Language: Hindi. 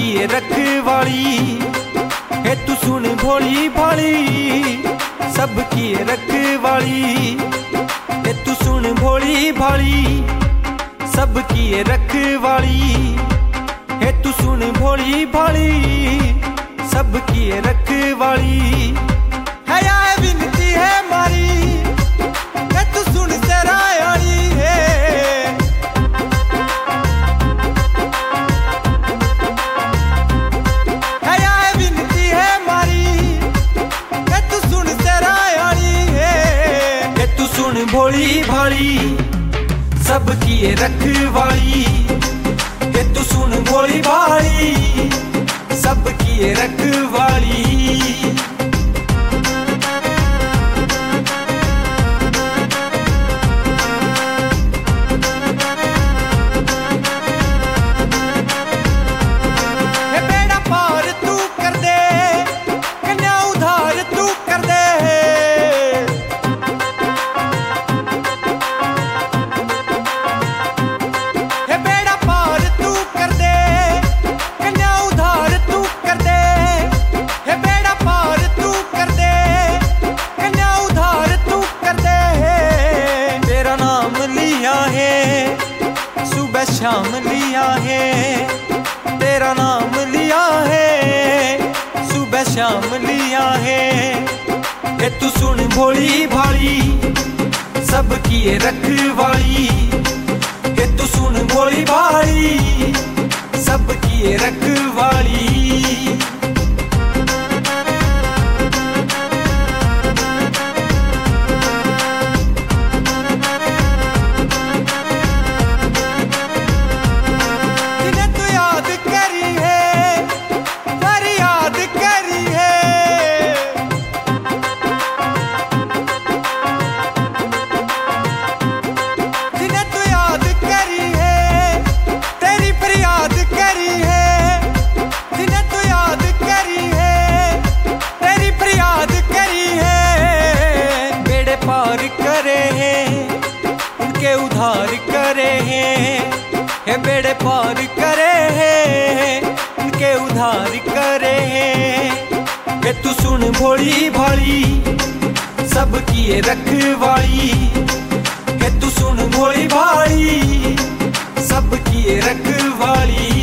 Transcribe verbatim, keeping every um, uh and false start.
है रखवाली है तू सुन भोली भाली, सबकी है रखवाली है तू सुन भोली भाली, सबकी है रखवाली है तू सुन भोली भाली, सबकी है रखवाली है या विनती है मारी है तू सुन सरायाली है, है या विनती है मारी है तू सुन सरायाली है, है तू सुन भोली भाली सबकी है रखवाली है तू सुन भोली भाली, सबकी है रखवाली। शाम लिया है तेरा नाम लिया है, सुबह शाम लिया है ये तू सुन भोली भाली सबकी है रखवाली ये तू सुन भोली भाली सबकी है रखवाली। उनके उधार करे हैं हे बेड़े पार करे हैं, उनके उधार करे हैं हे तू सुन भोली भाली सबकी है रखवाली हे तू सुन भोली भाली सबकी है रखवाली।